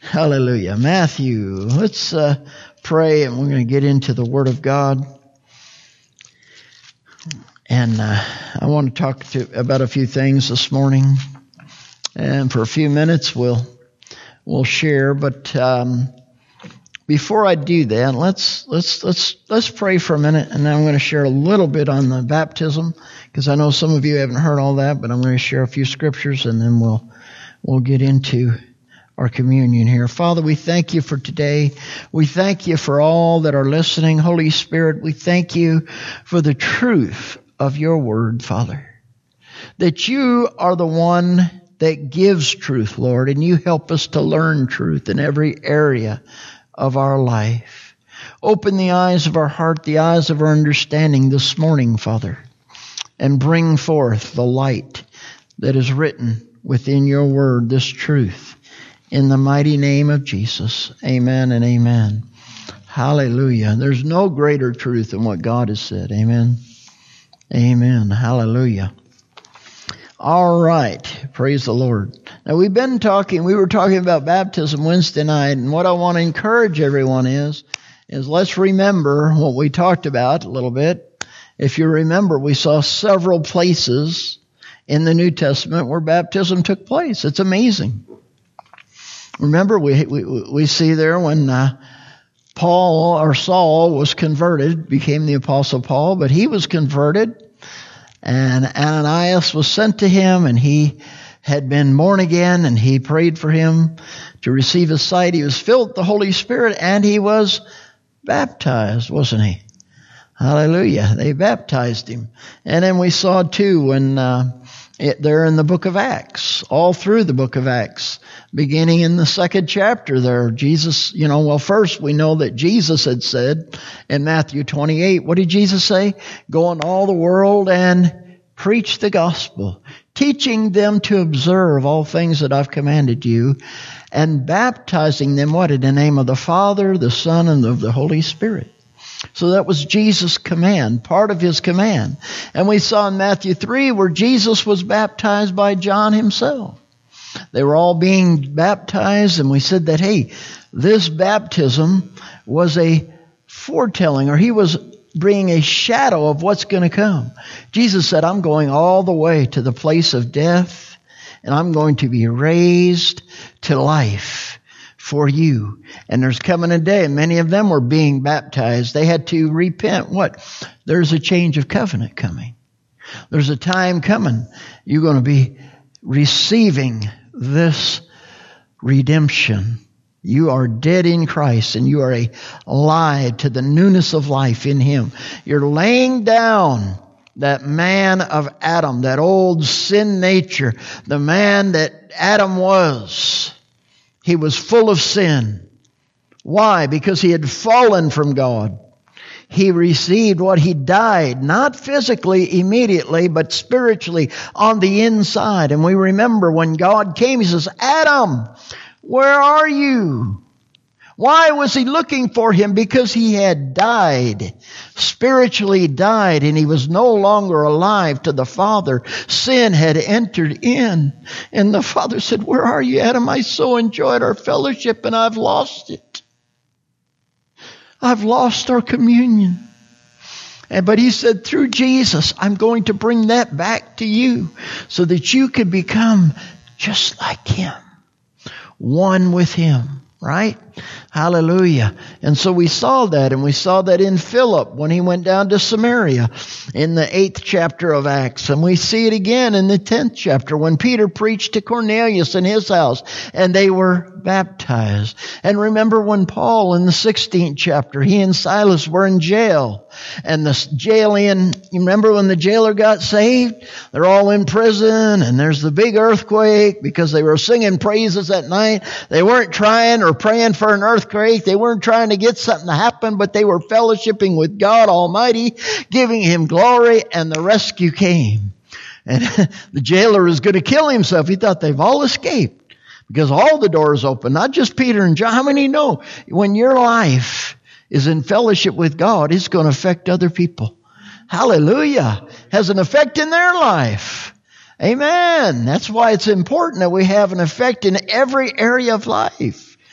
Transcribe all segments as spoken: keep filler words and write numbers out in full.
Hallelujah. Matthew. Let's uh, pray, and we're going to get into the Word of God. And uh, I want to talk to about a few things this morning. And for a few minutes, we'll we'll share. But um, before I do that, let's let's let's let's pray for a minute, and then I'm going to share a little bit on the baptism, because I know some of you haven't heard all that. But I'm going to share a few scriptures, and then we'll we'll get into our communion here. Father, we thank you for today. We thank you for all that are listening. Holy Spirit, we thank you for the truth of your word, Father, that you are the one that gives truth, Lord, and you help us to learn truth in every area of our life. Open the eyes of our heart, the eyes of our understanding this morning, Father, and bring forth the light that is written within your word, this truth. In the mighty name of Jesus, amen and amen. Hallelujah. There's no greater truth than what God has said. Amen. Amen. Hallelujah. All right. Praise the Lord. Now we've been talking, we were talking about baptism Wednesday night, and what I want to encourage everyone is, is let's remember what we talked about a little bit. If you remember, we saw several places in the New Testament where baptism took place. It's amazing. Remember, we, we we see there when uh, Paul or Saul was converted, became the Apostle Paul, but he was converted, and Ananias was sent to him, and he had been born again, and he prayed for him to receive his sight. He was filled with the Holy Spirit, and he was baptized, wasn't he? Hallelujah. They baptized him. And then we saw, too, when uh, it, they're in the book of Acts, all through the book of Acts, beginning in the second chapter there, Jesus, you know, well, first we know that Jesus had said in Matthew twenty-eight, what did Jesus say? Go into all the world and preach the gospel, teaching them to observe all things that I've commanded you, and baptizing them, what, in the name of the Father, the Son, and of the Holy Spirit. So that was Jesus' command, part of his command. And we saw in Matthew three where Jesus was baptized by John himself. They were all being baptized, and we said that, hey, this baptism was a foretelling, or he was bringing a shadow of what's going to come. Jesus said, I'm going all the way to the place of death, and I'm going to be raised to life for you. And there's coming a day, and many of them were being baptized. They had to repent. What? There's a change of covenant coming. There's a time coming. You're going to be receiving this redemption. You are dead in Christ, and you are alive to the newness of life in him. You're laying down that man of Adam, that old sin nature, the man that Adam was. He was full of sin. Why? Because he had fallen from God. He received what he died, not physically immediately, but spiritually on the inside. And we remember when God came, he says, Adam, where are you? Why was he looking for him? Because he had died, spiritually died, and he was no longer alive to the Father. Sin had entered in. And the Father said, where are you, Adam? I so enjoyed our fellowship, and I've lost it. I've lost our communion. And, but he said, through Jesus, I'm going to bring that back to you so that you can become just like him. One with him, right? Hallelujah. And so we saw that, and we saw that in Philip when he went down to Samaria in the eighth chapter of Acts. And we see it again in the tenth chapter when Peter preached to Cornelius in his house, and they were baptized. And remember when Paul in the sixteenth chapter, he and Silas were in jail. And the jailing, you remember when the jailer got saved? They're all in prison, and there's the big earthquake because they were singing praises that night. They weren't trying or praying for an earthquake. They weren't trying to get something to happen, but they were fellowshipping with God Almighty, giving him glory, and the rescue came. And the jailer was going to kill himself. He thought they've all escaped because all the doors open, not just Peter and John. How many know when your life is in fellowship with God, it's going to affect other people? Hallelujah. Has an effect in their life. Amen. That's why it's important that we have an effect in every area of life.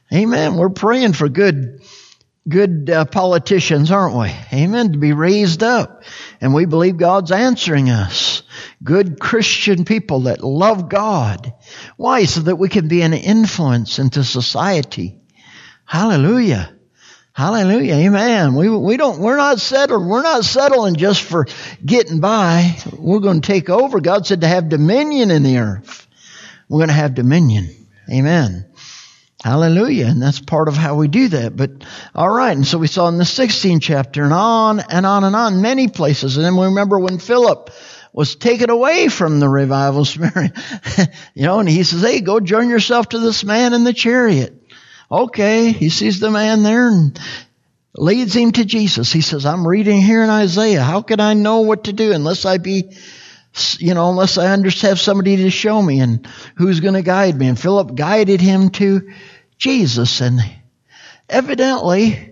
Amen. We're praying for good, good uh, politicians, aren't we? Amen. To be raised up. And we believe God's answering us. Good Christian people that love God. Why? So that we can be an influence into society. Hallelujah. Hallelujah. Amen. We, we don't, we're not settled. We're not settling just for getting by. We're going to take over. God said to have dominion in the earth. We're going to have dominion. Amen. Hallelujah. And that's part of how we do that. But all right. And so we saw in the sixteenth chapter and on and on and on, many places. And then we remember when Philip was taken away from the revival spirit, you know, and he says, hey, go join yourself to this man in the chariot. Okay. He sees the man there and leads him to Jesus. He says, I'm reading here in Isaiah. How can I know what to do unless I be, you know, unless I have somebody to show me, and who's going to guide me? And Philip guided him to Jesus. And evidently,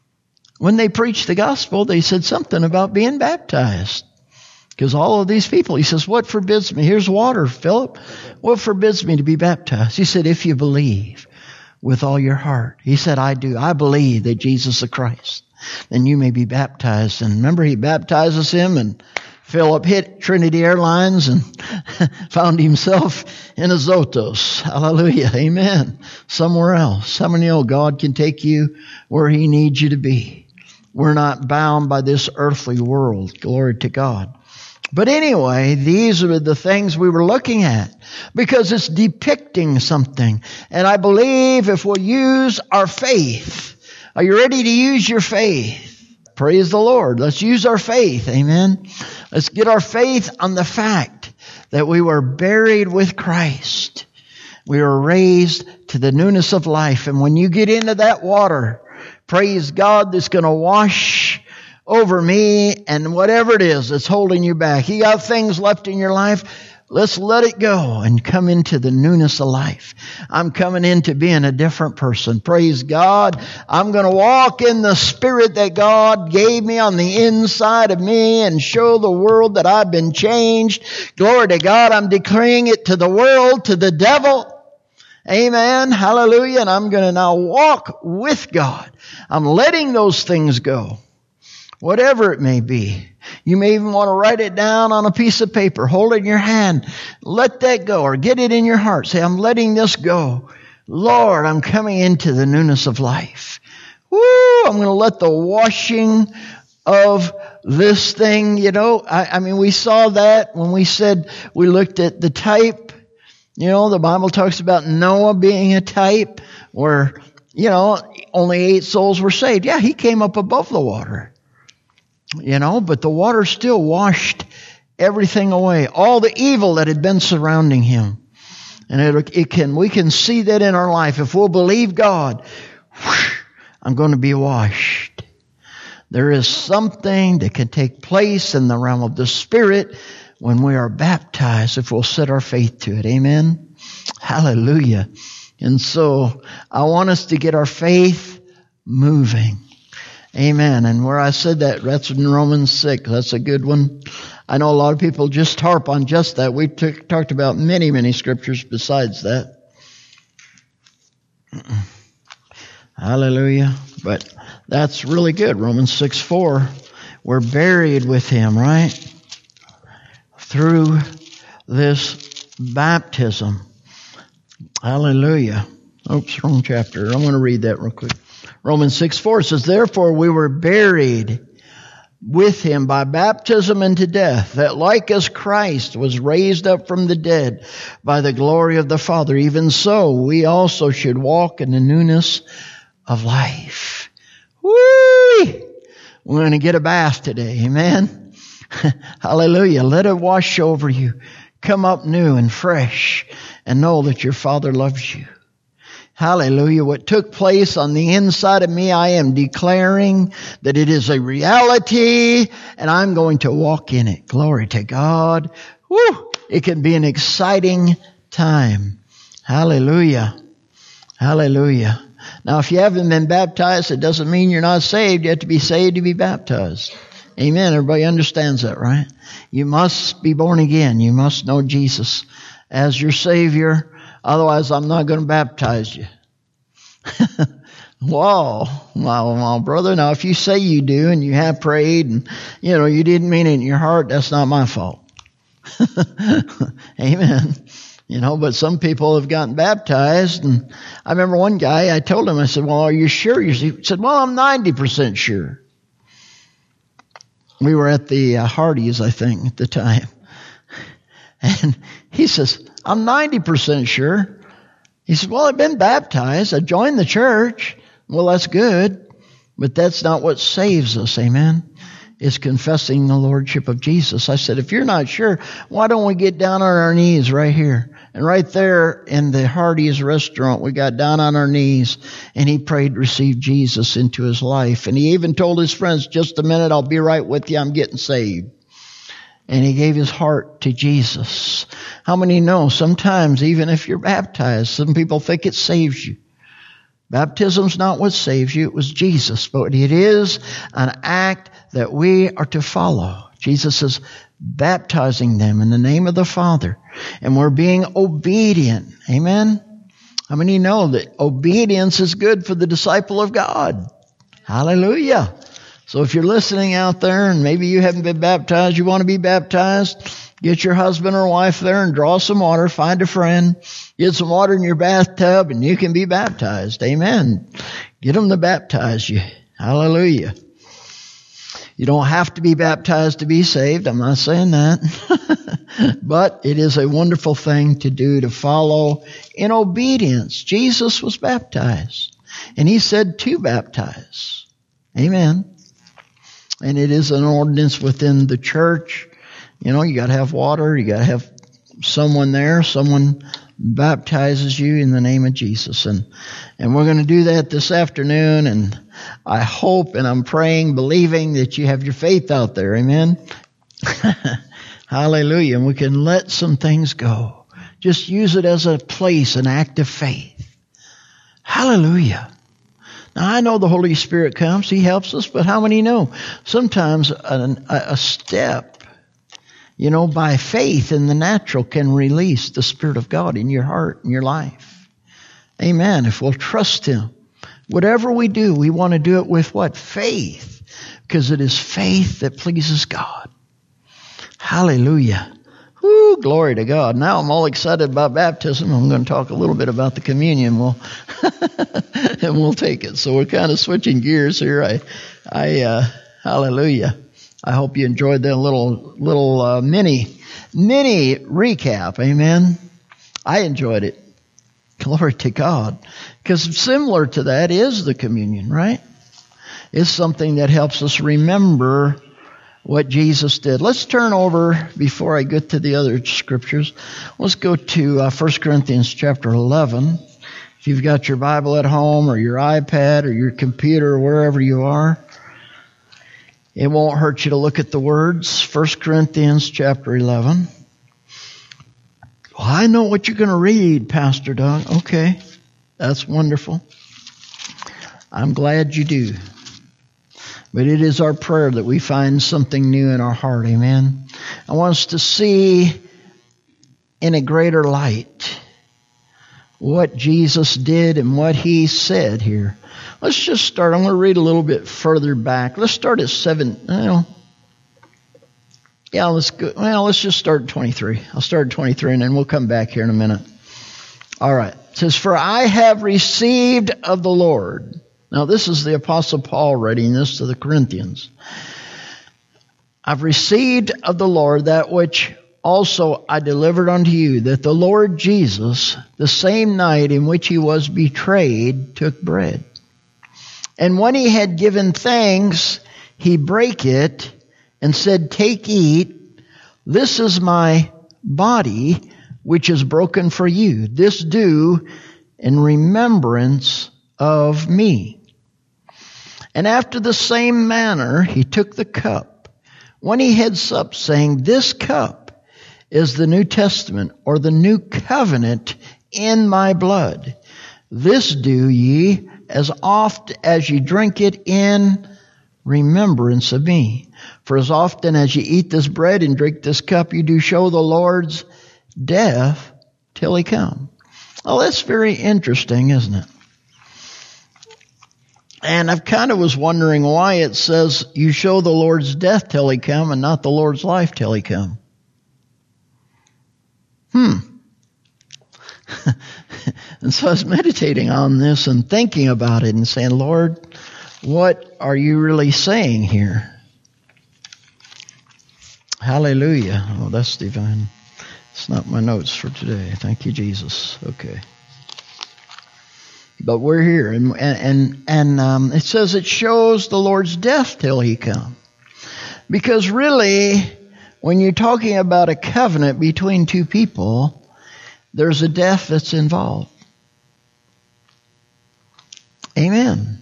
when they preached the gospel, they said something about being baptized. Because all of these people, he says, what forbids me? Here's water, Philip. What forbids me to be baptized? He said, if you believe with all your heart. He said, I do. I believe that Jesus is the Christ. Then you may be baptized. And remember, he baptizes him, and Philip hit Trinity Airlines and found himself in Azotus. Hallelujah. Amen. Somewhere else. How many know God can take you where he needs you to be? We're not bound by this earthly world. Glory to God. But anyway, these are the things we were looking at because it's depicting something. And I believe if we'll use our faith, are you ready to use your faith? Praise the Lord. Let's use our faith. Amen. Let's get our faith on the fact that we were buried with Christ. We were raised to the newness of life. And when you get into that water, praise God, that's going to wash over me and whatever it is that's holding you back. You got things left in your life. Let's let it go and come into the newness of life. I'm coming into being a different person. Praise God. I'm going to walk in the Spirit that God gave me on the inside of me and show the world that I've been changed. Glory to God. I'm declaring it to the world, to the devil. Amen. Hallelujah. And I'm going to now walk with God. I'm letting those things go. Whatever it may be. You may even want to write it down on a piece of paper. Hold it in your hand. Let that go. Or get it in your heart. Say, I'm letting this go. Lord, I'm coming into the newness of life. Woo! I'm going to let the washing of this thing, you know. I, I mean, we saw that when we said we looked at the type. You know, the Bible talks about Noah being a type where, you know, only eight souls were saved. Yeah, he came up above the water. You know, but the water still washed everything away. All the evil that had been surrounding him. And it, it can, we can see that in our life. If we'll believe God, whoosh, I'm going to be washed. There is something that can take place in the realm of the Spirit when we are baptized, if we'll set our faith to it. Amen. Hallelujah. And so I want us to get our faith moving. Amen. And where I said that, that's in Romans six. That's a good one. I know a lot of people just harp on just that. We took, talked about many, many scriptures besides that. Hallelujah. But that's really good. Romans six four. We're buried with him, right? Through this baptism. Hallelujah. Oops, wrong chapter. I'm going to read that real quick. Romans six four says, therefore we were buried with him by baptism into death, that like as Christ was raised up from the dead by the glory of the Father, even so we also should walk in the newness of life. Woo! We're going to get a bath today. Amen. Hallelujah. Let it wash over you. Come up new and fresh and know that your Father loves you. Hallelujah. What took place on the inside of me, I am declaring that it is a reality and I'm going to walk in it. Glory to God. Woo! It can be an exciting time. Hallelujah. Hallelujah. Now, if you haven't been baptized, it doesn't mean you're not saved. You have to be saved to be baptized. Amen. Everybody understands that, right? You must be born again. You must know Jesus as your Savior. Otherwise, I'm not going to baptize you. Whoa, well, well, brother, now if you say you do and you have prayed and, you know, you didn't mean it in your heart, that's not my fault. Amen. You know, but some people have gotten baptized. And I remember one guy, I told him, I said, well, are you sure? He said, well, I'm ninety percent sure. We were at the uh, Hardee's, I think, at the time. And he says, I'm ninety percent sure. He said, well, I've been baptized. I joined the church. Well, that's good. But that's not what saves us. Amen. It's confessing the lordship of Jesus. I said, if you're not sure, why don't we get down on our knees right here? And right there in the Hardee's restaurant, we got down on our knees and he prayed to receive Jesus into his life. And he even told his friends, just a minute, I'll be right with you. I'm getting saved. And he gave his heart to Jesus. How many know sometimes even if you're baptized, some people think it saves you. Baptism's not what saves you. It was Jesus. But it is an act that we are to follow. Jesus is baptizing them in the name of the Father. And we're being obedient. Amen? How many know that obedience is good for the disciple of God? Hallelujah. So if you're listening out there and maybe you haven't been baptized, you want to be baptized, get your husband or wife there and draw some water, find a friend, get some water in your bathtub and you can be baptized. Amen. Get them to baptize you. Hallelujah. You don't have to be baptized to be saved. I'm not saying that. But it is a wonderful thing to do, to follow in obedience. Jesus was baptized and he said to baptize. Amen. And it is an ordinance within the church. You know, you got to have water. You got to have someone there. Someone baptizes you in the name of Jesus. And, and we're going to do that this afternoon. And I hope and I'm praying, believing that you have your faith out there. Amen. Hallelujah. And we can let some things go. Just use it as a place, an act of faith. Hallelujah. Now, I know the Holy Spirit comes. He helps us. But how many know sometimes a, a step, you know, by faith in the natural can release the Spirit of God in your heart and your life. Amen. If we'll trust Him. Whatever we do, we want to do it with what? Faith. Because it is faith that pleases God. Hallelujah. Woo, glory to God. Now I'm all excited about baptism. I'm going to talk a little bit about the communion. We'll and we'll take it. So we're kind of switching gears here. I, I, uh, hallelujah. I hope you enjoyed that little, little, uh, mini, mini recap. Amen. I enjoyed it. Glory to God. Because similar to that is the communion, right? It's something that helps us remember what Jesus did. Let's turn over, before I get to the other scriptures, let's go to uh, First Corinthians chapter eleven. If you've got your Bible at home or your iPad or your computer or wherever you are, it won't hurt you to look at the words. First Corinthians chapter eleven. Well, I know what you're going to read, Pastor Doug. Okay, that's wonderful. I'm glad you do. But it is our prayer that we find something new in our heart. Amen. I want us to see in a greater light what Jesus did and what He said here. Let's just start. I'm going to read a little bit further back. Let's start at seven. You know, yeah, let's go. Well, let's just start at twenty-three. I'll start at twenty-three and then we'll come back here in a minute. All right. It says, "For I have received of the Lord." Now, this is the Apostle Paul writing this to the Corinthians. "I've received of the Lord that which also I delivered unto you, that the Lord Jesus, the same night in which He was betrayed, took bread. And when He had given thanks, He brake it and said, Take, eat. This is my body, which is broken for you. This do in remembrance of me. And after the same manner, He took the cup, when He had supped, saying, This cup is the New Testament, or the new covenant in my blood. This do ye as oft as ye drink it in remembrance of me. For as often as ye eat this bread and drink this cup, you do show the Lord's death till He come." Well, that's very interesting, isn't it? And I kind of was wondering why it says you show the Lord's death till he come and not the Lord's life till he come. Hmm. And so I was meditating on this and thinking about it and saying, Lord, what are you really saying here? Hallelujah. Oh, that's divine. It's not my notes for today. Thank you, Jesus. Okay. But we're here, and and and um, it says it shows the Lord's death till he come. Because really, when you're talking about a covenant between two people, there's a death that's involved. Amen.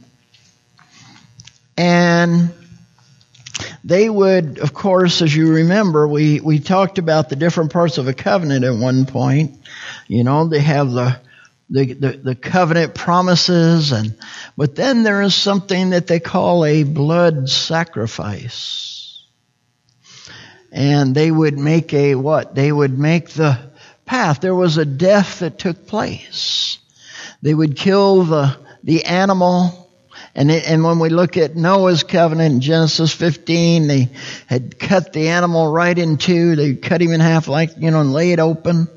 And they would, of course, as you remember, we, we talked about the different parts of a covenant at one point. You know, they have the The, the, the covenant promises, and but then there is something that they call a blood sacrifice. And they would make a what? They would make the path. There was a death that took place. They would kill the the animal. And it, and when we look at Noah's covenant in Genesis fifteen, they had cut the animal right in two. They cut him in half, like, you know, and lay it open.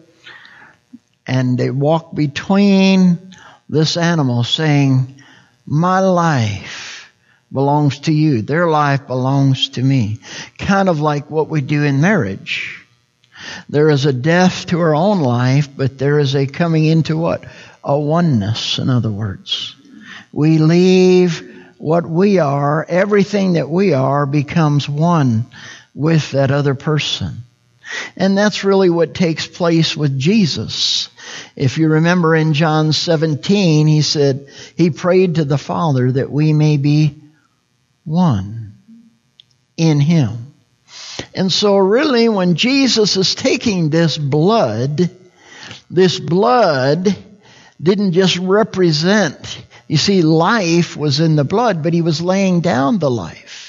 And they walk between this animal saying, my life belongs to you. Their life belongs to me. Kind of like what we do in marriage. There is a death to our own life, but there is a coming into what? A oneness, in other words. We leave what we are, everything that we are becomes one with that other person. And that's really what takes place with Jesus. If you remember in John seventeen, he said, he prayed to the Father that we may be one in him. And so really when Jesus is taking this blood, this blood didn't just represent, you see, life was in the blood, but he was laying down the life.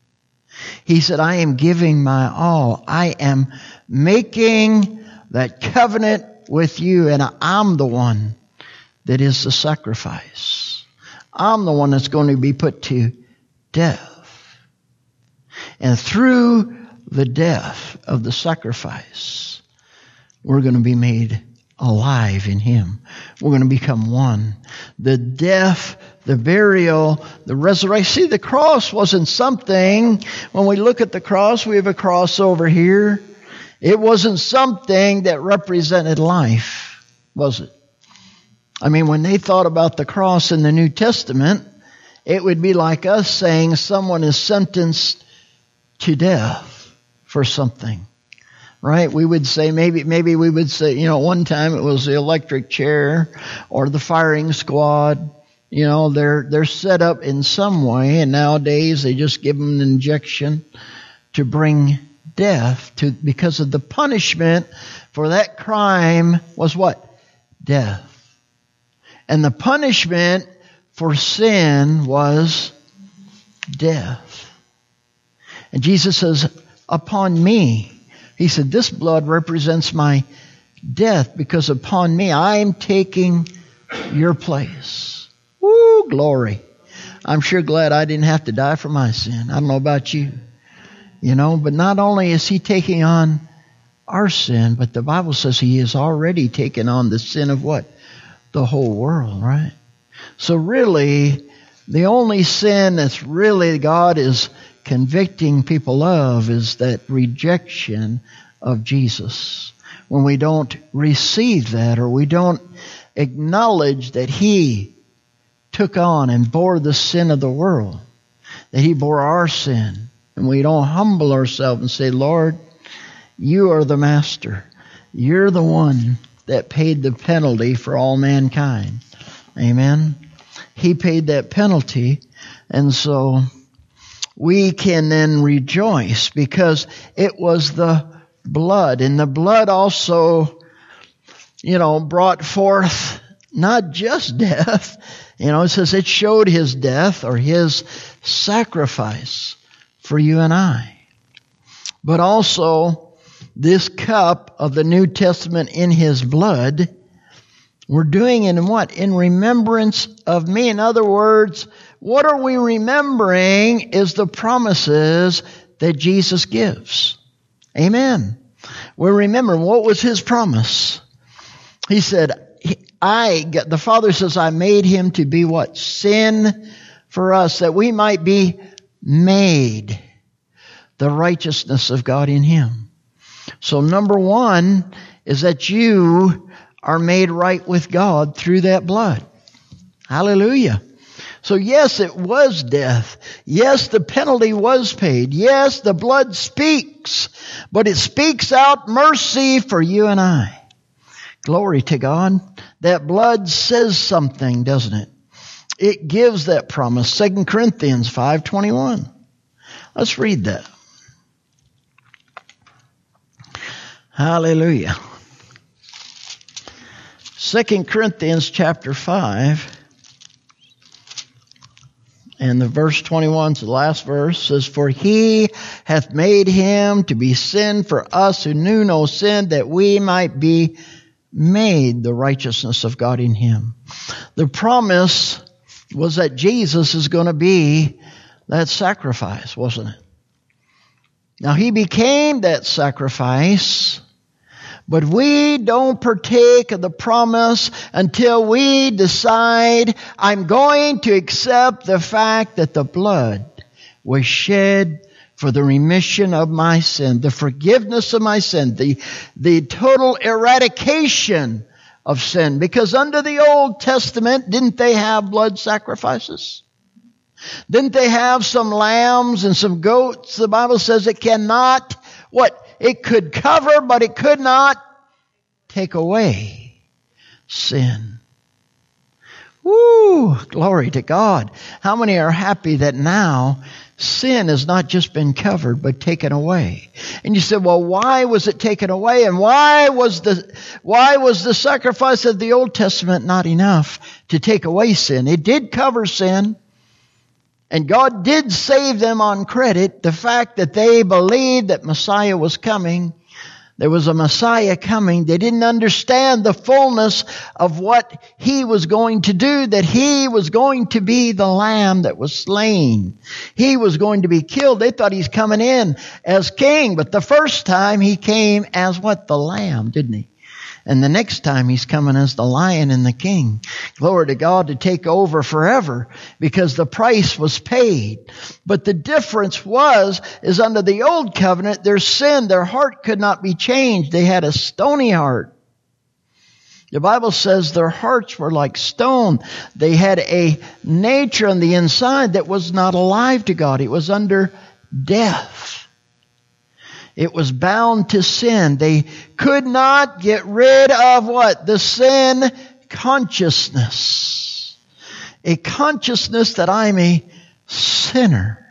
He said, I am giving my all. I am making that covenant with you, and I'm the one that is the sacrifice. I'm the one that's going to be put to death. And through the death of the sacrifice, we're going to be made alive in him. We're going to become one. The death, the burial, the resurrection. See, the cross wasn't something, when we look at the cross, we have a cross over here. It wasn't something that represented life, was it? I mean, when they thought about the cross in the New Testament, it would be like us saying someone is sentenced to death for something. Right? We would say, maybe maybe we would say, you know, one time it was the electric chair or the firing squad. You know, they're they're set up in some way, and nowadays they just give them an injection to bring death to, because of the punishment for that crime was what? Death. And the punishment for sin was death. And Jesus says, upon me, he said, this blood represents my death, because upon me I am taking your place. Woo, glory. I'm sure glad I didn't have to die for my sin. I don't know about you. You know, but not only is he taking on our sin, but the Bible says he has already taken on the sin of what? The whole world, right? So really, the only sin that's really God is convicting people of is that rejection of Jesus. When we don't receive that, or we don't acknowledge that he took on and bore the sin of the world, that he bore our sin, and we don't humble ourselves and say, Lord, you are the master. You're the one that paid the penalty for all mankind. Amen. He paid that penalty, and so we can then rejoice because it was the blood. And the blood also, you know, brought forth not just death. You know, it says it showed his death or his sacrifice for you and I. But also this cup of the New Testament in his blood We're doing it in what? In remembrance of me. In other words, what are we remembering is the promises that Jesus gives. Amen. We're remembering what was his promise. He said, I, the Father says, I made him to be what? Sin for us, that we might be made the righteousness of God in him. So number one is that you are made right with God through that blood. Hallelujah. So yes, it was death. Yes, the penalty was paid. Yes, the blood speaks, but it speaks out mercy for you and I. Glory to God. That blood says something, doesn't it? It gives that promise. Second Corinthians five twenty-one. Let's read that. Hallelujah. Second Corinthians chapter five, and the verse twenty-one, the last verse, says, For he hath made him to be sin for us who knew no sin, that we might be made the righteousness of God in him. The promise was that Jesus is going to be that sacrifice, wasn't it? Now he became that sacrifice, but we don't partake of the promise until we decide, I'm going to accept the fact that the blood was shed for the remission of my sin, the forgiveness of my sin, the, the total eradication of sin. Because under the Old Testament, didn't they have blood sacrifices? Didn't they have some lambs and some goats? The Bible says it cannot, what? It could cover, but it could not take away sin. Woo! Glory to God. How many are happy that now sin has not just been covered, but taken away? And you said, well, why was it taken away? And why was the, why was the sacrifice of the Old Testament not enough to take away sin? It did cover sin. And God did save them on credit. The fact that they believed that Messiah was coming. There was a Messiah coming. They didn't understand the fullness of what he was going to do, that he was going to be the lamb that was slain. He was going to be killed. They thought he's coming in as king, but the first time he came as what? The lamb, didn't he? And the next time he's coming as the lion and the king. Glory to God, to take over forever, because the price was paid. But the difference was, is under the old covenant, their sin, their heart could not be changed. They had a stony heart. The Bible says their hearts were like stone. They had a nature on the inside that was not alive to God. It was under death. It was bound to sin. They could not get rid of what? The sin consciousness. A consciousness that I'm a sinner.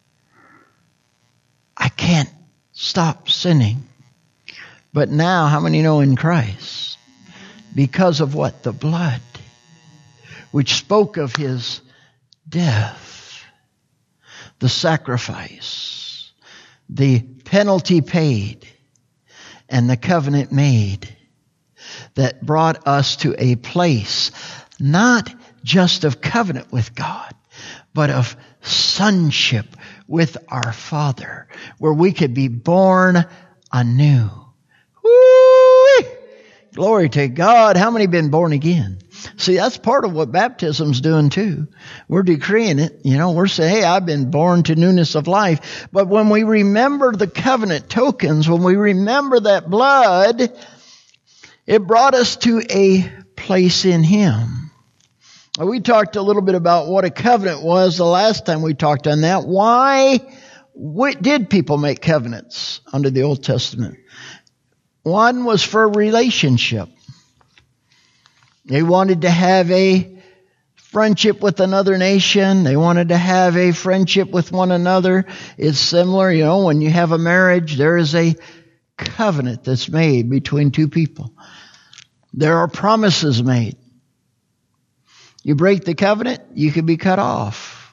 I can't stop sinning. But now, how many know in Christ? Because of what? The blood, which spoke of his death, the sacrifice, the penalty paid, and the covenant made, that brought us to a place not just of covenant with God, but of sonship with our Father, where we could be born anew. Woo! Glory to God. How many have been born again? See, that's part of what baptism's doing too. We're decreeing it. You know, we're saying, hey, I've been born to newness of life. But when we remember the covenant tokens, when we remember that blood, it brought us to a place in him. We talked a little bit about what a covenant was the last time we talked on that. Why did people make covenants under the Old Testament? One was for a relationship. They wanted to have a friendship with another nation. They wanted to have a friendship with one another. It's similar, you know, when you have a marriage, there is a covenant that's made between two people. There are promises made. You break the covenant, you can be cut off.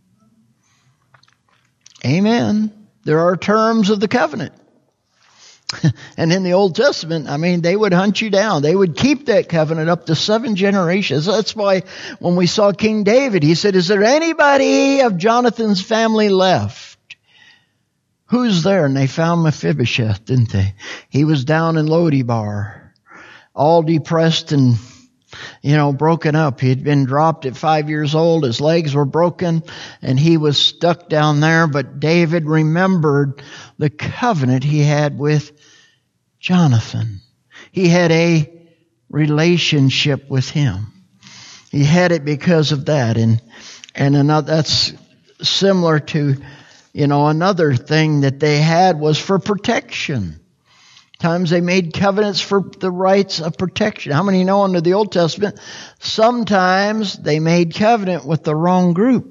Amen. There are terms of the covenant. And in the Old Testament, I mean, they would hunt you down. They would keep that covenant up to seven generations. That's why when we saw King David, he said, is there anybody of Jonathan's family left? Who's there? And they found Mephibosheth, didn't they? He was down in Lodebar, all depressed and, you know, broken up. He had been dropped at five years old. His legs were broken and he was stuck down there. But David remembered the covenant he had with Jonathan. He had a relationship with him. He had it because of that. And, and another, that's similar to, you know, another thing that they had was for protection. Times they made covenants for the rights of protection. How many know under the Old Testament, sometimes they made covenant with the wrong group.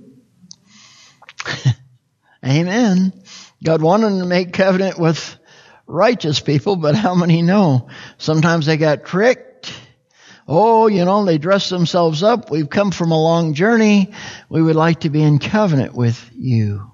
Amen. God wanted them to make covenant with righteous people, but how many know? Sometimes they got tricked. Oh, you know, they dressed themselves up. We've come from a long journey. We would like to be in covenant with you.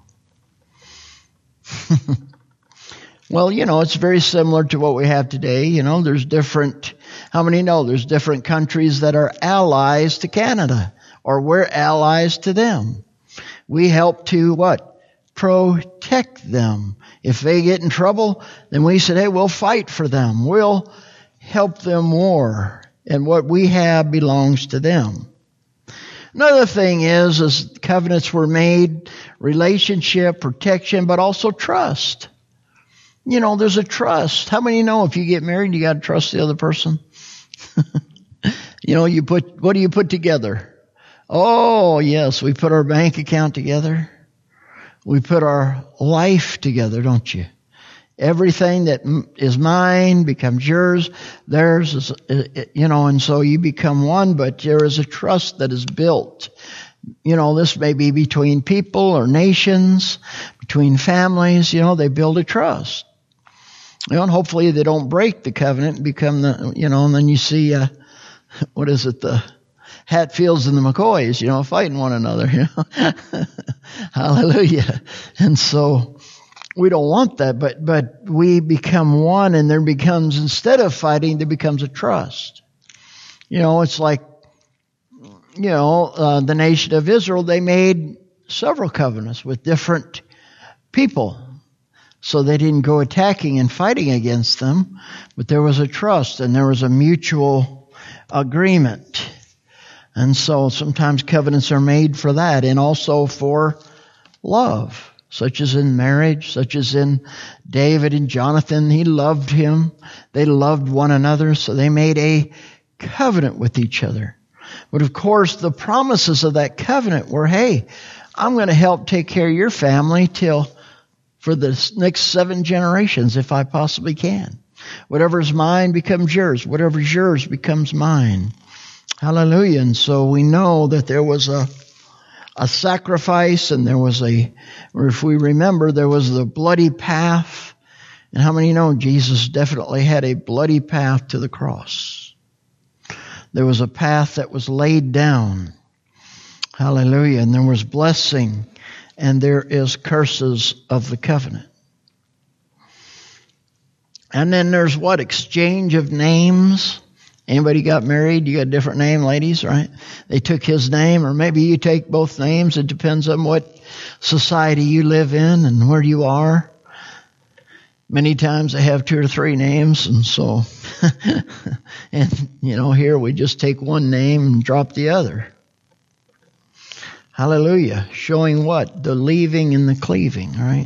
Well, you know, it's very similar to what we have today. You know, there's different, how many know there's different countries that are allies to Canada, or we're allies to them. We help to what? Protect them. If they get in trouble, then we said, hey, we'll fight for them. We'll help them war. And what we have belongs to them. Another thing is, is covenants were made, relationship, protection, but also trust. You know, there's a trust. How many know if you get married, you got to trust the other person? You know, you put, what do you put together? Oh, yes, we put our bank account together. We put our life together, don't you? Everything that is mine becomes yours. Theirs is, you know, and so you become one, but there is a trust that is built. You know, this may be between people or nations, between families, you know, they build a trust. You know, and hopefully they don't break the covenant and become the, you know, and then you see, uh, what is it, the Hatfields and the McCoys, you know, fighting one another, you know. Hallelujah. And so we don't want that, but, but we become one, and there becomes, instead of fighting, there becomes a trust. You know, it's like, you know, uh, the nation of Israel, they made several covenants with different people. So they didn't go attacking and fighting against them, but there was a trust and there was a mutual agreement. And so sometimes covenants are made for that, and also for love, such as in marriage, such as in David and Jonathan. He loved him. They loved one another, so they made a covenant with each other. But of course, the promises of that covenant were, hey, I'm going to help take care of your family till for the next seven generations if I possibly can. Whatever's mine becomes yours. Whatever's yours becomes mine. Hallelujah. And so we know that there was a a sacrifice, and there was a, or if we remember, there was the bloody path. And how many know Jesus definitely had a bloody path to the cross? There was a path that was laid down. Hallelujah. And there was blessing, and there is curses of the covenant. And then there's what? Exchange of names. Anybody got married? You got a different name, ladies, right? They took his name, or maybe you take both names. It depends on what society you live in and where you are. Many times they have two or three names, and so, and you know, here we just take one name and drop the other. Hallelujah. Showing what? The leaving and the cleaving, right?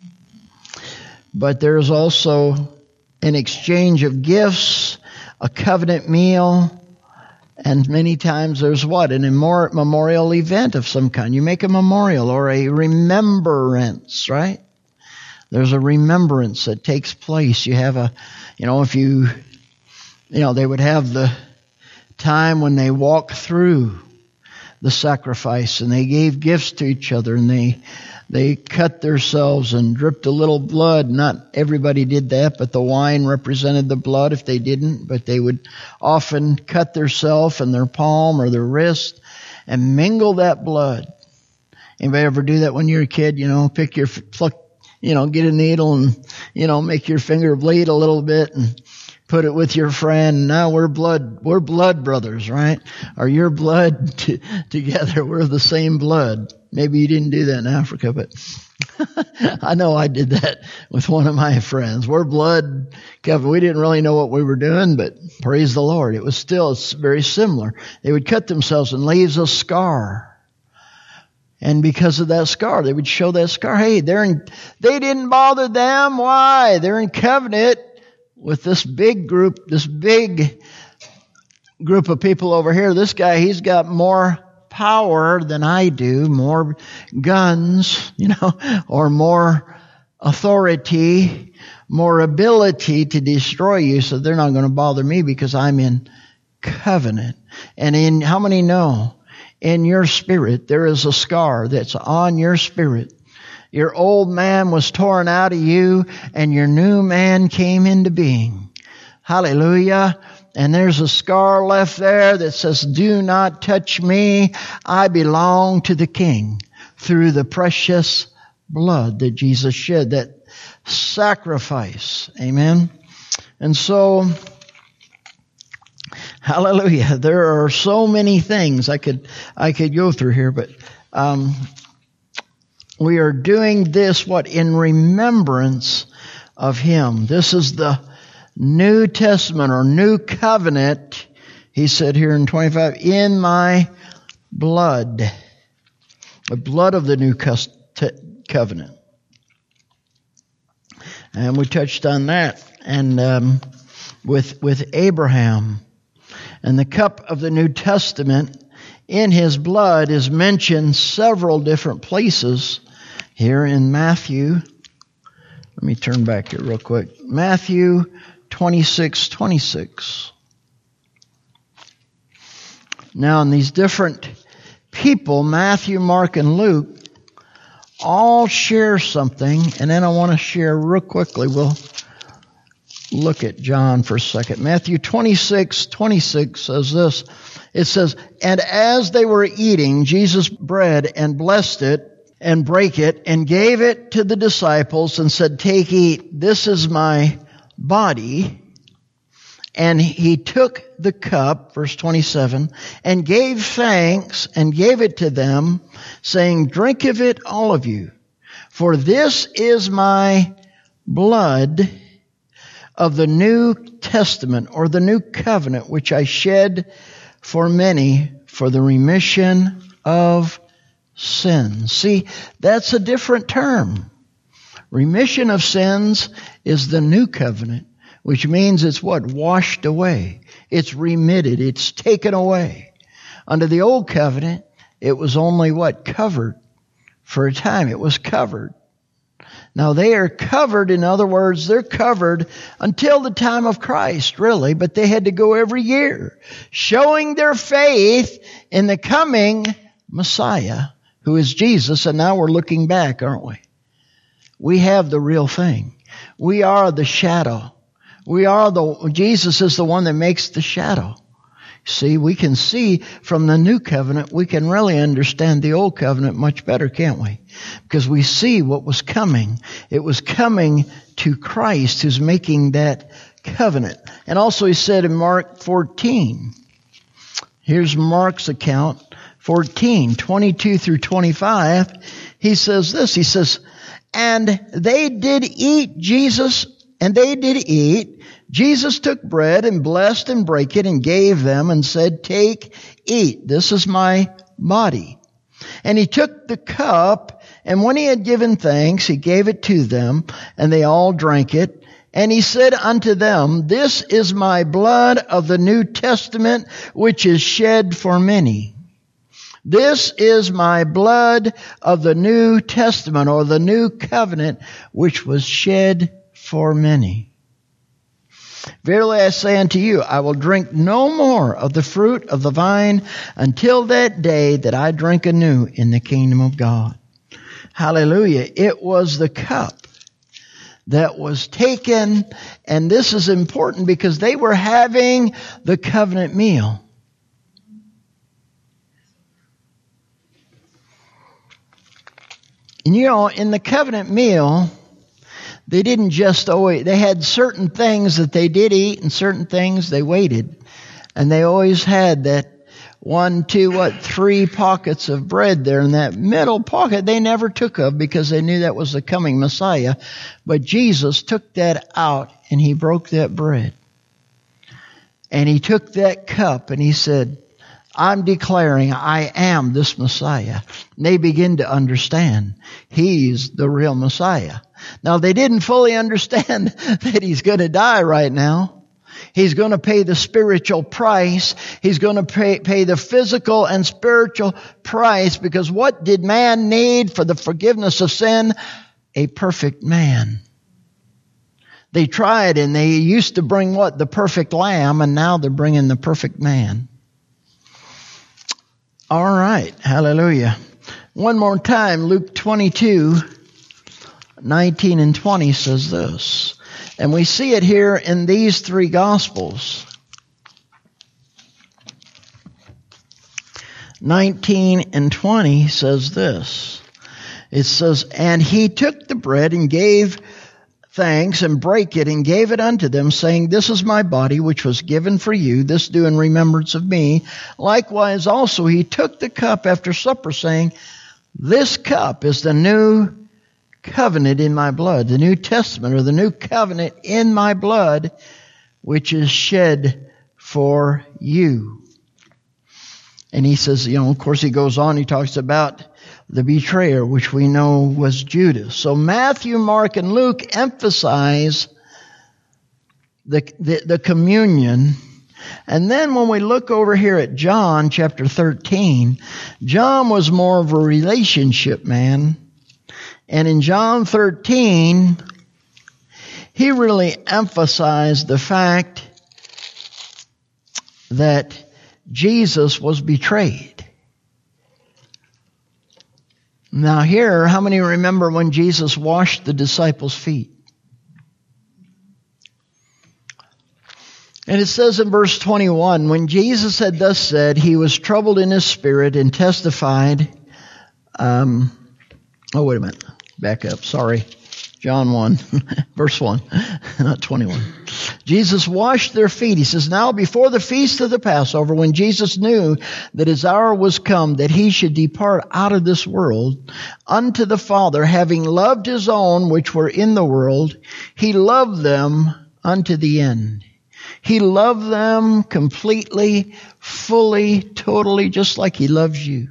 But there's also an exchange of gifts, a covenant meal, and many times there's what? An memorial event of some kind. You make a memorial or a remembrance, right? There's a remembrance that takes place. You have a, you know, if you, you know, they would have the time when they walk through the sacrifice, and they gave gifts to each other, and they they cut themselves and dripped a little blood. Not everybody did that, but the wine represented the blood if they didn't. But they would often cut themselves and their palm or their wrist and mingle that blood. Anybody ever do that when you're a kid? You know, pick your pluck you know, get a needle and, you know, make your finger bleed a little bit and put it with your friend. Now we're blood, we're blood brothers, right? Or your blood t- together. We're the same blood. Maybe you didn't do that in Africa, but I know I did that with one of my friends. We're blood, Kevin. We didn't really know what we were doing, but praise the Lord. It was still very similar. They would cut themselves and leave a scar. And because of that scar, they would show that scar. Hey, they're in, they didn't bother them. Why? They're in covenant with this big group, this big group of people over here. This guy, he's got more power than I do, more guns, you know, or more authority, more ability to destroy you. So they're not going to bother me because I'm in covenant. And in, how many know? In your spirit, there is a scar that's on your spirit. Your old man was torn out of you and your new man came into being. Hallelujah. And there's a scar left there that says, do not touch me. I belong to the King through the precious blood that Jesus shed, that sacrifice. Amen. And so, hallelujah. There are so many things I could, I could go through here, but, um, we are doing this, what, in remembrance of Him. This is the New Testament or New Covenant, he said here in twenty-five, in my blood. The blood of the New Covenant. And we touched on that. And um, with with Abraham. And the cup of the New Testament in his blood is mentioned several different places here in Matthew. Let me turn back here real quick. Matthew twenty-six twenty-six. Now, in these different people, Matthew, Mark, and Luke, all share something. And then I want to share real quickly. We'll look at John for a second. Matthew twenty-six twenty-six says this. It says, and as they were eating, Jesus bread and blessed it and brake it and gave it to the disciples and said, take, eat. This is my body. And he took the cup, verse twenty-seven, and gave thanks and gave it to them, saying, drink of it, all of you. For this is my blood of the New Testament, or the New Covenant, which I shed for many for the remission of sins. See, that's a different term. Remission of sins is the New Covenant, which means it's what? Washed away. It's remitted. It's taken away. Under the Old Covenant, it was only what? Covered. For a time, it was covered. Now, they are covered, in other words, they're covered until the time of Christ, really, but they had to go every year, showing their faith in the coming Messiah, who is Jesus, and now we're looking back, aren't we? We have the real thing. We are the shadow. We are the, Jesus is the one that makes the shadow. See, we can see from the New Covenant, we can really understand the Old Covenant much better, can't we? Because we see what was coming. It was coming to Christ who's making that covenant. And also he said in Mark fourteen, here's Mark's account, fourteen, twenty-two through twenty-five, he says this, he says, and they did eat Jesus, and they did eat. Jesus took bread and blessed and brake it and gave them and said, take, eat. This is my body. And he took the cup, and when he had given thanks, he gave it to them, and they all drank it. And he said unto them, this is my blood of the New Testament, which is shed for many. This is my blood of the New Testament, or the New Covenant, which was shed for many. Verily I say unto you, I will drink no more of the fruit of the vine until that day that I drink anew in the kingdom of God. Hallelujah. It was the cup that was taken, and this is important because they were having the covenant meal. And you know, in the covenant meal, They didn't just always, they had certain things that they did eat and certain things they waited. And they always had that one, two, what, three pockets of bread there. In that middle pocket they never took of because they knew that was the coming Messiah. But Jesus took that out and he broke that bread. And he took that cup and he said, I'm declaring I am this Messiah. And they begin to understand he's the real Messiah. Now they didn't fully understand that he's going to die right now. He's going to pay the spiritual price. He's going to pay, pay the physical and spiritual price, because what did man need for the forgiveness of sin? A perfect man. They tried and they used to bring what? The perfect lamb, and now they're bringing the perfect man. All right. Hallelujah. One more time, Luke twenty-two, nineteen and twenty says this. And we see it here in these three Gospels. nineteen and twenty says this. It says, and he took the bread and gave thanks and brake it and gave it unto them, saying, this is my body which was given for you. This do in remembrance of me. Likewise also he took the cup after supper, saying, this cup is the new covenant in my blood, the New Testament, or the new covenant in my blood, which is shed for you. And he says, you know, of course he goes on, he talks about the betrayer, which we know was Judas. So Matthew, Mark, and Luke emphasize the, the, the communion. And then when we look over here at John chapter thirteen, John was more of a relationship man. And in John thirteen, he really emphasized the fact that Jesus was betrayed. Now here, how many remember when Jesus washed the disciples' feet? And it says in verse twenty-one, when Jesus had thus said, he was troubled in his spirit and testified. Um, oh, wait a minute. Back up. Sorry. John one, verse one, not twenty-one. Jesus washed their feet. He says, now before the feast of the Passover, when Jesus knew that his hour was come, that he should depart out of this world unto the Father, having loved his own which were in the world, he loved them unto the end. He loved them completely, fully, totally, just like he loves you.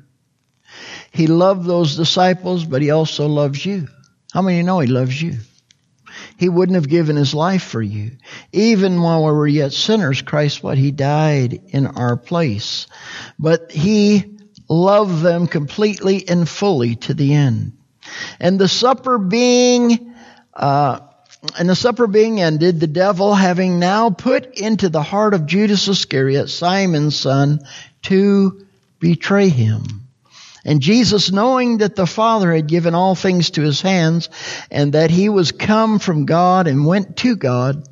He loved those disciples, but he also loves you. How many know he loves you? He wouldn't have given his life for you. Even while we were yet sinners, Christ, what? He died in our place. But he loved them completely and fully to the end. And the supper being, uh, and the supper being ended, the devil having now put into the heart of Judas Iscariot, Simon's son, to betray him. And Jesus, knowing that the Father had given all things to his hands, and that he was come from God and went to God,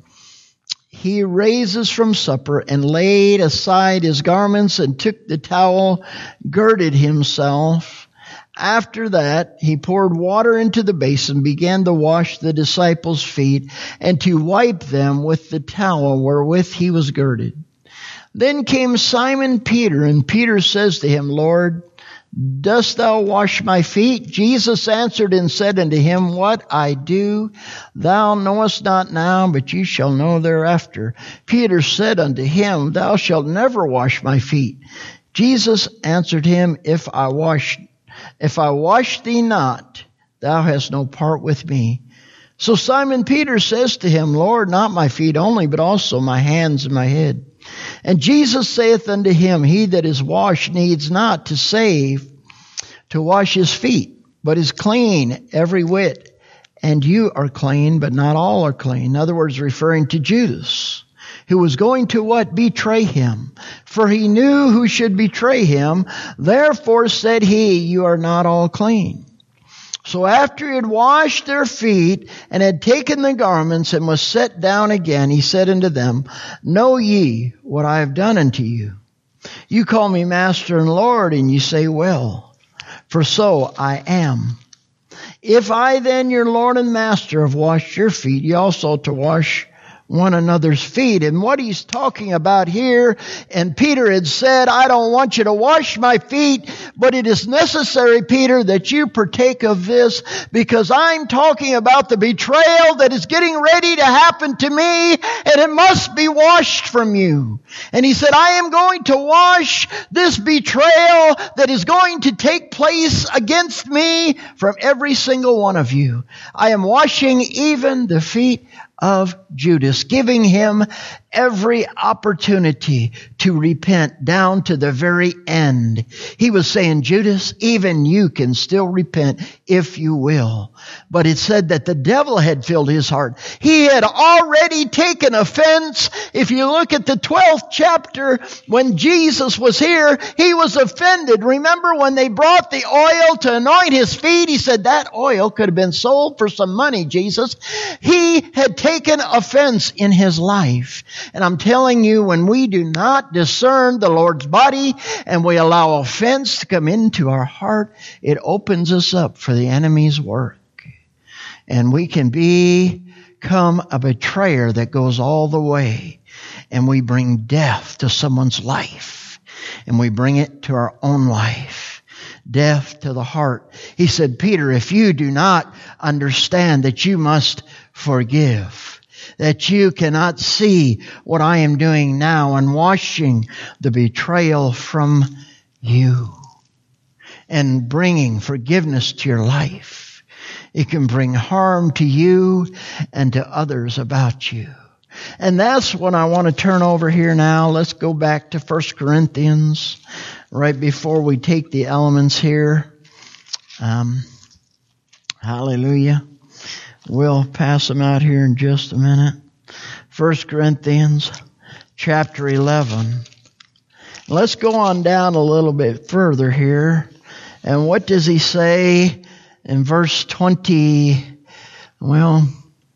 he raises from supper and laid aside his garments and took the towel, girded himself. After that, he poured water into the basin, began to wash the disciples' feet, and to wipe them with the towel wherewith he was girded. Then came Simon Peter, and Peter says to him, Lord, dost thou wash my feet? Jesus answered and said unto him, what I do thou knowest not now, but you shall know thereafter. Peter said unto him, thou shalt never wash my feet. Jesus answered him, If I wash, if I wash thee not, thou hast no part with me. So Simon Peter says to him, Lord, not my feet only, but also my hands and my head. And Jesus saith unto him, he that is washed needs not to save to wash his feet, but is clean every whit. And you are clean, but not all are clean. In other words, referring to Judas, who was going to what? Betray him. For he knew who should betray him. Therefore said he, you are not all clean. So after he had washed their feet and had taken the garments and was set down again, he said unto them, know ye what I have done unto you? You call me Master and Lord, and you say, well, for so I am. If I then, your Lord and Master, have washed your feet, ye also to wash one another's feet. And what he's talking about here, and Peter had said, I don't want you to wash my feet, but it is necessary, Peter, that you partake of this, because I'm talking about the betrayal that is getting ready to happen to me, and it must be washed from you. And he said, I am going to wash this betrayal that is going to take place against me from every single one of you. I am washing even the feet of Judas, giving him every opportunity to repent down to the very end. He was saying, Judas, even you can still repent if you will. But it said that the devil had filled his heart. He had already taken offense. If you look at the twelfth chapter, when Jesus was here, he was offended. Remember when they brought the oil to anoint his feet? He said, that oil could have been sold for some money, Jesus. He had taken offense in his life. And I'm telling you, when we do not discern the Lord's body and we allow offense to come into our heart, it opens us up for the enemy's work. And we can become a betrayer that goes all the way. And we bring death to someone's life. And we bring it to our own life. Death to the heart. He said, Peter, if you do not understand that you must forgive, that you cannot see what I am doing now and washing the betrayal from you and bringing forgiveness to your life, it can bring harm to you and to others about you. And that's what I want to turn over here now. Let's go back to First Corinthians right before we take the elements here. Um, hallelujah. We'll pass them out here in just a minute. First Corinthians chapter eleven. Let's go on down a little bit further here. And what does he say in verse twenty? Well,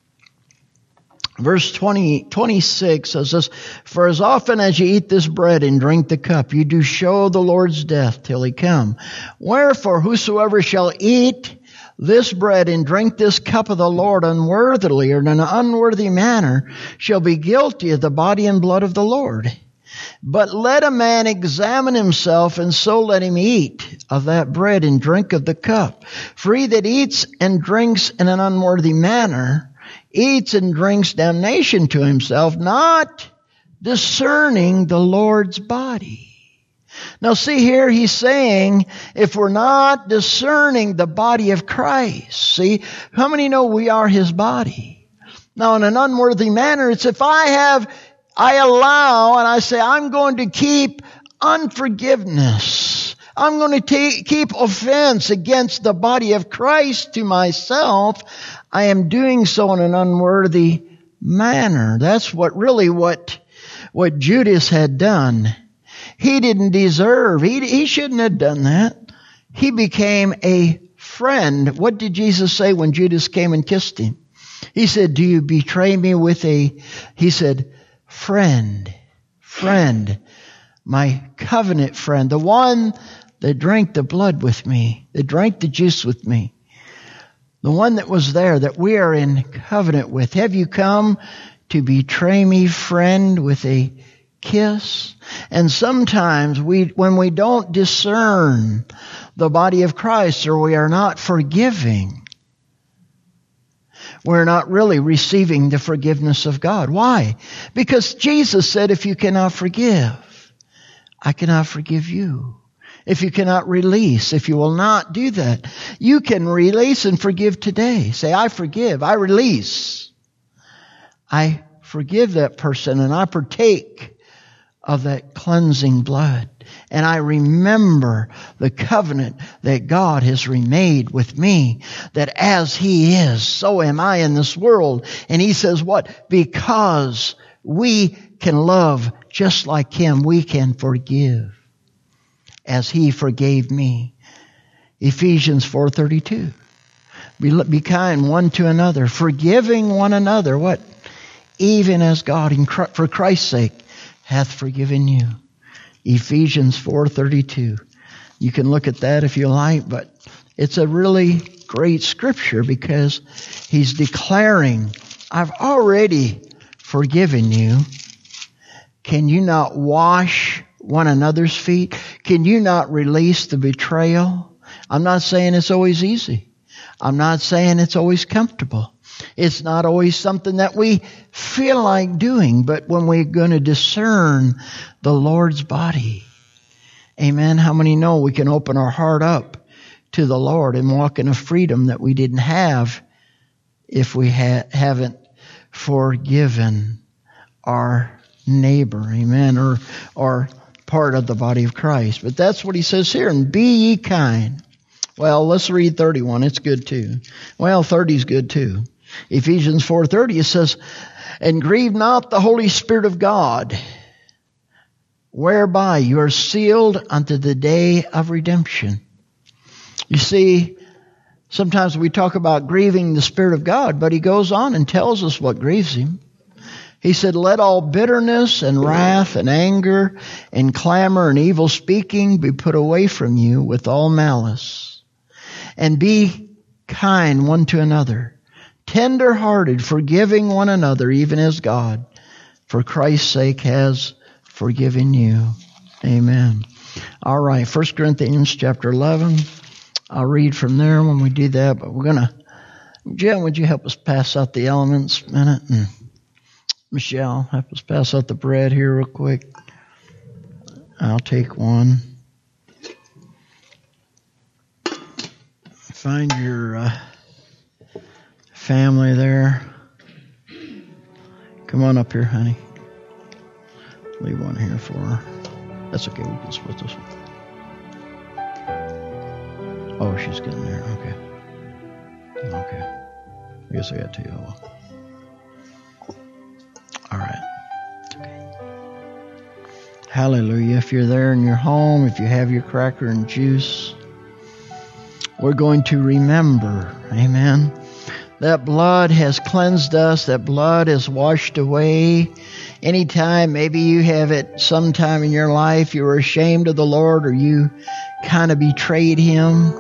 verse twenty, twenty-six says this, for as often as you eat this bread and drink the cup, you do show the Lord's death till he come. Wherefore, whosoever shall eat this bread and drink this cup of the Lord unworthily or in an unworthy manner shall be guilty of the body and blood of the Lord. But let a man examine himself, and so let him eat of that bread and drink of the cup. For he that eats and drinks in an unworthy manner eats and drinks damnation to himself, not discerning the Lord's body. Now see here, he's saying, if we're not discerning the body of Christ, see, how many know we are his body? Now in an unworthy manner, it's if I have, I allow, and I say, I'm going to keep unforgiveness. I'm going to take, keep offense against the body of Christ to myself. I am doing so in an unworthy manner. That's what really what, what Judas had done. He didn't deserve. He, he shouldn't have done that. He became a friend. What did Jesus say when Judas came and kissed him? He said, do you betray me with a, he said, friend, friend, my covenant friend, the one that drank the blood with me, that drank the juice with me, the one that was there, that we are in covenant with. Have you come to betray me, friend, with a kiss? And sometimes we, when we don't discern the body of Christ, or we are not forgiving, we're not really receiving the forgiveness of God. Why? Because Jesus said, if you cannot forgive, I cannot forgive you. If you cannot release, if you will not do that, you can release and forgive today. Say, I forgive, I release. I forgive that person and I partake of that cleansing blood. And I remember the covenant that God has remade with me, that as He is, so am I in this world. And He says what? Because we can love just like Him, we can forgive as He forgave me. Ephesians four thirty-two. Be, be kind one to another, forgiving one another. What? Even as God, in, for Christ's sake, hath forgiven you. Ephesians four thirty-two. You can look at that if you like, but it's a really great scripture because he's declaring, I've already forgiven you. Can you not wash one another's feet? Can you not release the betrayal? I'm not saying it's always easy. I'm not saying it's always comfortable. It's not always something that we feel like doing, but when we're going to discern the Lord's body, amen, how many know we can open our heart up to the Lord and walk in a freedom that we didn't have if we ha- haven't forgiven our neighbor, amen, or, or part of the body of Christ. But that's what he says here, and be ye kind. Well, let's read thirty-one. It's good too. Well, thirty is good too. Ephesians four thirty, it says, and grieve not the Holy Spirit of God, whereby you are sealed unto the day of redemption. You see, sometimes we talk about grieving the Spirit of God, but he goes on and tells us what grieves him. He said, let all bitterness and wrath and anger and clamor and evil speaking be put away from you with all malice. And be kind one to another, tender-hearted, forgiving one another, even as God, for Christ's sake, has forgiven you. Amen. All right, First Corinthians chapter eleven. I'll read from there when we do that, but we're going to, Jen, would you help us pass out the elements a minute? And Michelle, help us pass out the bread here real quick. I'll take one. Find your uh, family there. Come on up here, honey. Leave one here for her. That's okay, we can split this one. Oh, she's getting there. Okay. Okay. I guess I got two. Oh, well. All right. Okay. Hallelujah. If you're there in your home, if you have your cracker and juice, we're going to remember, amen, that blood has cleansed us, that blood has washed away. Anytime, maybe you have it sometime in your life, you were ashamed of the Lord or you kind of betrayed him.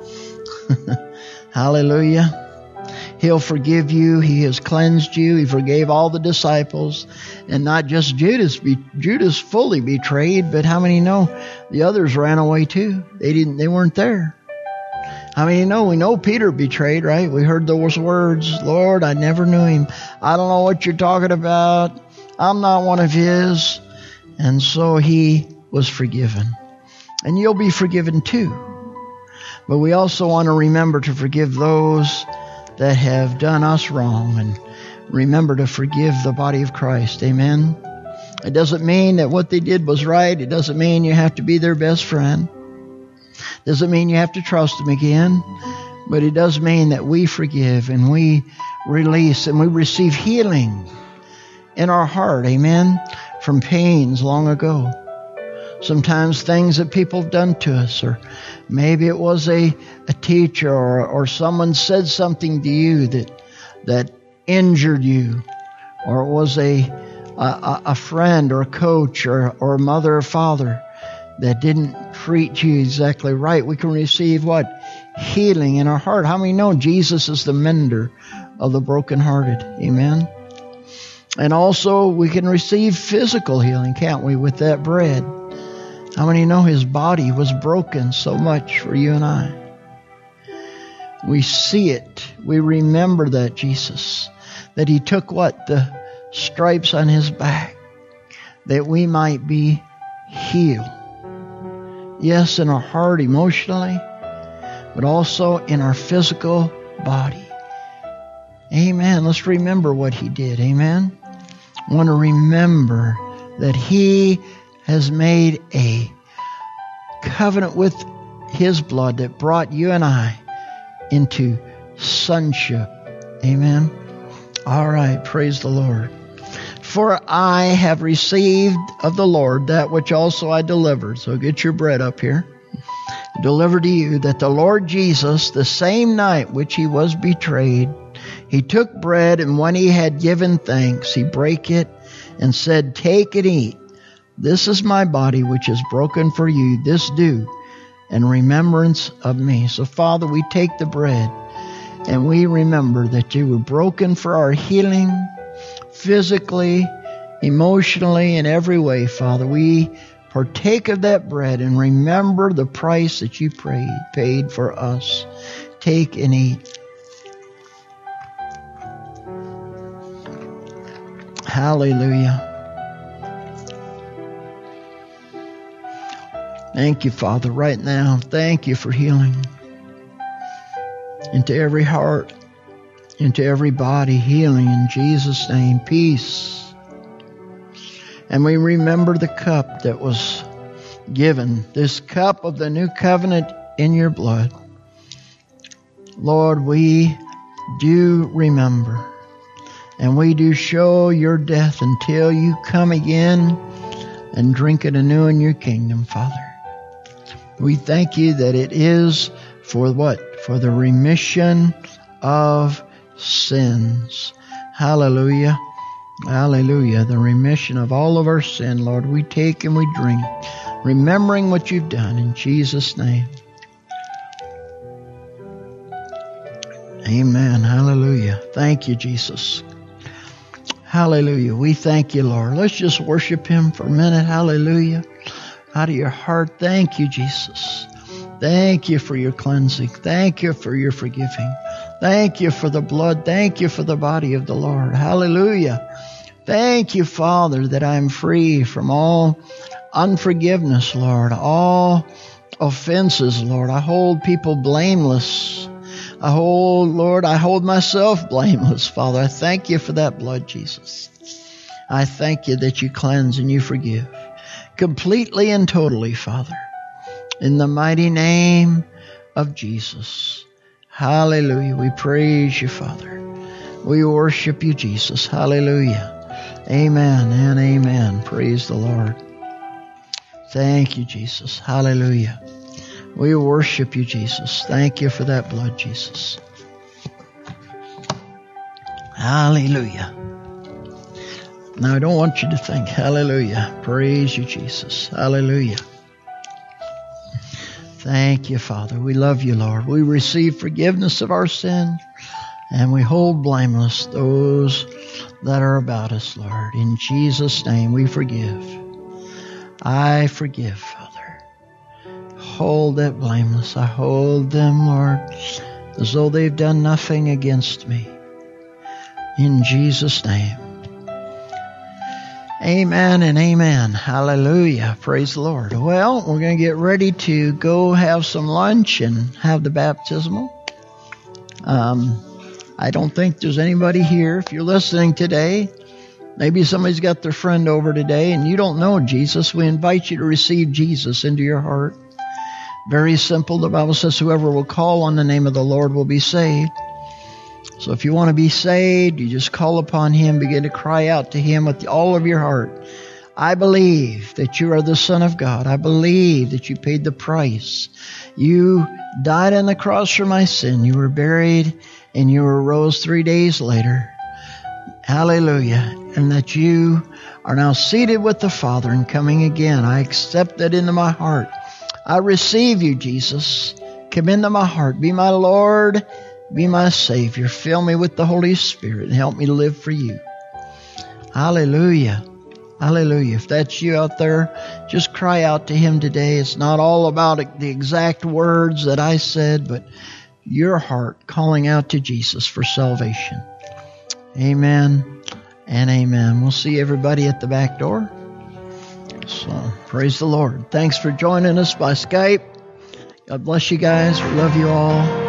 Hallelujah. He'll forgive you. He has cleansed you. He forgave all the disciples. And not just Judas. Be, Judas fully betrayed, but how many know the others ran away too? They didn't, they weren't there. How many know? We know Peter betrayed, right? We heard those words, Lord, I never knew him. I don't know what you're talking about. I'm not one of his. And so he was forgiven. And you'll be forgiven too. But we also want to remember to forgive those that have done us wrong, and remember to forgive the body of Christ. Amen. It doesn't mean that what they did was right. It doesn't mean you have to be their best friend. It doesn't mean you have to trust them again. But it does mean that we forgive and we release and we receive healing in our heart. Amen. From pains long ago. Sometimes things that people have done to us, or maybe it was a, a teacher or, or someone said something to you that that injured you, or it was a a, a friend or a coach or, or a mother or father that didn't treat you exactly right. We can receive what? Healing in our heart. How many know Jesus is the mender of the brokenhearted? Amen. And also we can receive physical healing, can't we, with that bread? How many know his body was broken so much for you and I? We see it. We remember that Jesus, that he took what? The stripes on his back, that we might be healed. Yes, in our heart emotionally, but also in our physical body. Amen. Let's remember what he did. Amen. I want to remember that he has made a covenant with his blood that brought you and I into sonship. Amen. All right. Praise the Lord. For I have received of the Lord that which also I delivered. So get your bread up here. Delivered to you that the Lord Jesus, the same night which he was betrayed, he took bread, and when he had given thanks, he brake it and said, take and eat. This is my body which is broken for you. This do in remembrance of me. So Father, we take the bread And we remember that you were broken for our healing, physically, emotionally, in every way, Father. We partake of that bread and remember the price that you paid, paid for us. Take and eat. Hallelujah. Thank you, Father, right now. Thank you for healing into every heart, into every body, healing in Jesus' name, peace. And we remember the cup that was given, this cup of the new covenant in your blood. Lord, we do remember, and we do show your death until you come again and drink it anew in your kingdom, Father. We thank you that it is for what? For the remission of sins. Hallelujah. Hallelujah. The remission of all of our sin, Lord, we take and we drink, remembering what you've done in Jesus' name. Amen. Hallelujah. Thank you, Jesus. Hallelujah. We thank you, Lord. Let's just worship him for a minute. Hallelujah. Out of your heart, thank you, Jesus. Thank you for your cleansing. Thank you for your forgiving. Thank you for the blood. Thank you for the body of the Lord. Hallelujah. Thank you, Father, that I am free from all unforgiveness, Lord, all offenses, Lord. I hold people blameless. I hold, Lord, I hold myself blameless, Father. I thank you for that blood, Jesus. I thank you that you cleanse and you forgive completely and totally, Father. In the mighty name of Jesus. Hallelujah. We praise you, Father. We worship you, Jesus. Hallelujah. Amen and amen. Praise the Lord. Thank you, Jesus. Hallelujah. We worship you, Jesus. Thank you for that blood, Jesus. Hallelujah. Now, I don't want you to think, hallelujah. Praise you, Jesus. Hallelujah. Thank you, Father. We love you, Lord. We receive forgiveness of our sin, and we hold blameless those that are about us, Lord. In Jesus' name, we forgive. I forgive, Father. Hold that blameless. I hold them, Lord, as though they've done nothing against me. In Jesus' name. Amen and amen. Hallelujah. Praise the Lord. Well, we're going to get ready to go have some lunch and have the baptismal. Um, I don't think there's anybody here. If you're listening today, maybe somebody's got their friend over today and you don't know Jesus. We invite you to receive Jesus into your heart. Very simple. The Bible says whoever will call on the name of the Lord will be saved. So if you want to be saved, you just call upon him, begin to cry out to him with all of your heart. I believe that you are the Son of God. I believe that you paid the price. You died on the cross for my sin. You were buried and you arose three days later. Hallelujah. And that you are now seated with the Father and coming again. I accept that into my heart. I receive you, Jesus. Come into my heart. Be my Lord. Be my Savior. Fill me with the Holy Spirit and help me to live for you. Hallelujah. Hallelujah. If that's you out there, just cry out to him today. It's not all about the exact words that I said, but your heart calling out to Jesus for salvation. Amen and amen. We'll see everybody at the back door. So, praise the Lord. Thanks for joining us by Skype. God bless you guys. We love you all.